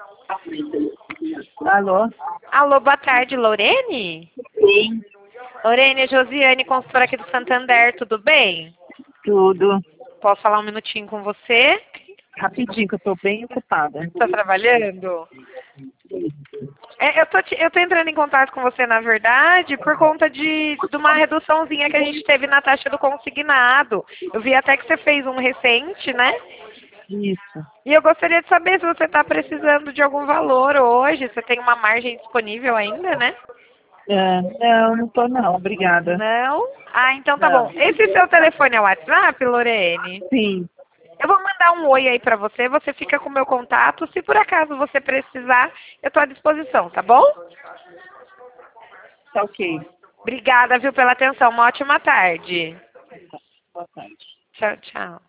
Alô? Alô, boa tarde, Lorene? Sim, Lorene, é Josiane, consultora aqui do Santander, tudo bem? tudo. Posso falar um minutinho com você? Rapidinho, que eu tô bem ocupada. Está trabalhando? Eu tô entrando em contato com você, na verdade, por conta de uma reduçãozinha que a gente teve na taxa do consignado. Eu vi até que você fez um recente, né? Isso. E eu gostaria de saber se você está precisando de algum valor hoje. Você tem uma margem disponível ainda, né? Não tô não, obrigada. Não? Ah, então tá bom. Não. Esse seu telefone é o WhatsApp, Lorene? Sim, Eu vou mandar um oi aí pra você. Você fica com o meu contato. Se por acaso você precisar, eu tô à disposição, tá bom? tá ok. Obrigada, viu, pela atenção. Uma ótima tarde. Boa tarde. Tchau, tchau.